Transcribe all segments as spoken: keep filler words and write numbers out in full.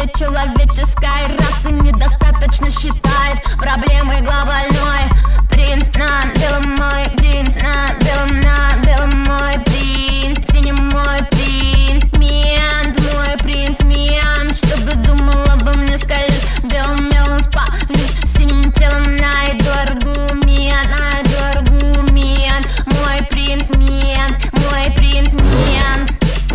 человеческой расы недостаточно считает проблемой глобальной. Принц на белом, мой принц на белом, на белом, мой принц, синим мой принц, мент, мой принц, мент. Чтобы думал обо мне скользь, белым мелом спалюсь, синим телом найду аргумент, найду аргумент. Мой принц, мент, мой принц, мент.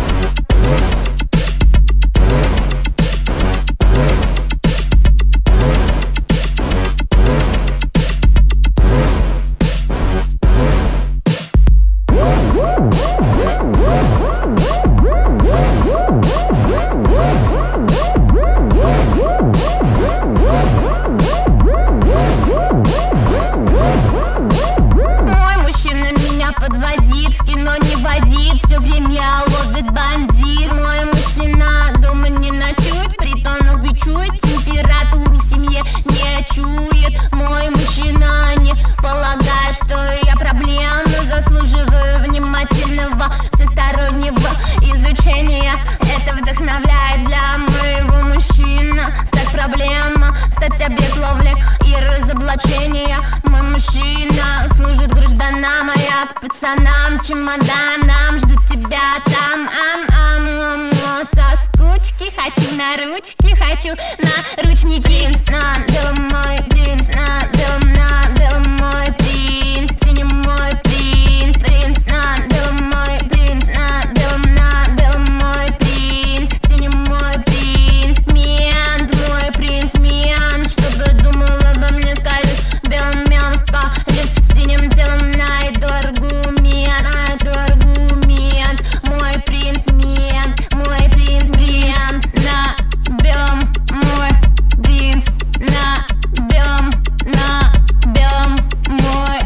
Подводит, в кино не водит, все время ловит бандит. Мой мужчина дома не ночует, притонов бичует, температуру в семье не чует. Мой мужчина не полагает, что я проблема, заслуживаю внимательного всестороннего изучения. Это вдохновляет для моего мужчины стать проблема, стать объект ловли и разоблачения. Мой мужчина служит гражданам, а я к пацанам с чемоданом жду тебя там. Ам ам ам, со скучки хочу на ручки, хочу на ручники. На белом мой принц, на белом, на белом мой принц, синим мой принц, принц на белом мой принц, на белом, на белом мой принц, синим мой принц, мент, мой принц, мент. Чтобы думал обо мне скажешь, белым мелом спалюсь, синим телом найду аргумент, найду аргумент. Мой принц, мент, мой принц, мент. На белом мой принц, на белом, на белом мой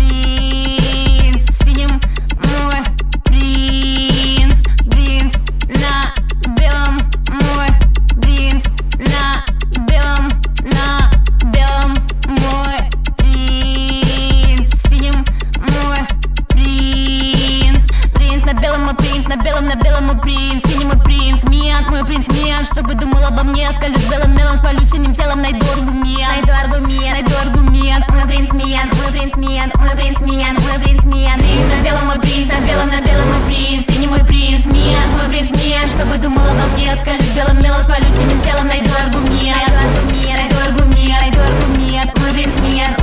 принц, синим мой принц, принц на белом мой принц, на белом, на белом мой принц, синим мой принц, принц на белом мой принц, на белом, на белом мой принц, синий мой принц, мент, мой принц, мент. Чтобы думал обо мне, скользь белым мелом, спалю синим телом, найду аргумент, найду аргумент, найду аргумент. Мой принц, мент, мой принц, мент, мой принц, мент, мой принц, мент. Принц на белом мой принц, на белом, на белом мой принц, синий мой принц, мент, мой принц, мент. Чтобы думал обо мне, скользь белым мелом, спалю синим телом, найду аргумент, найду аргумент, найду аргумент, найду аргумент. Мой принц, мент.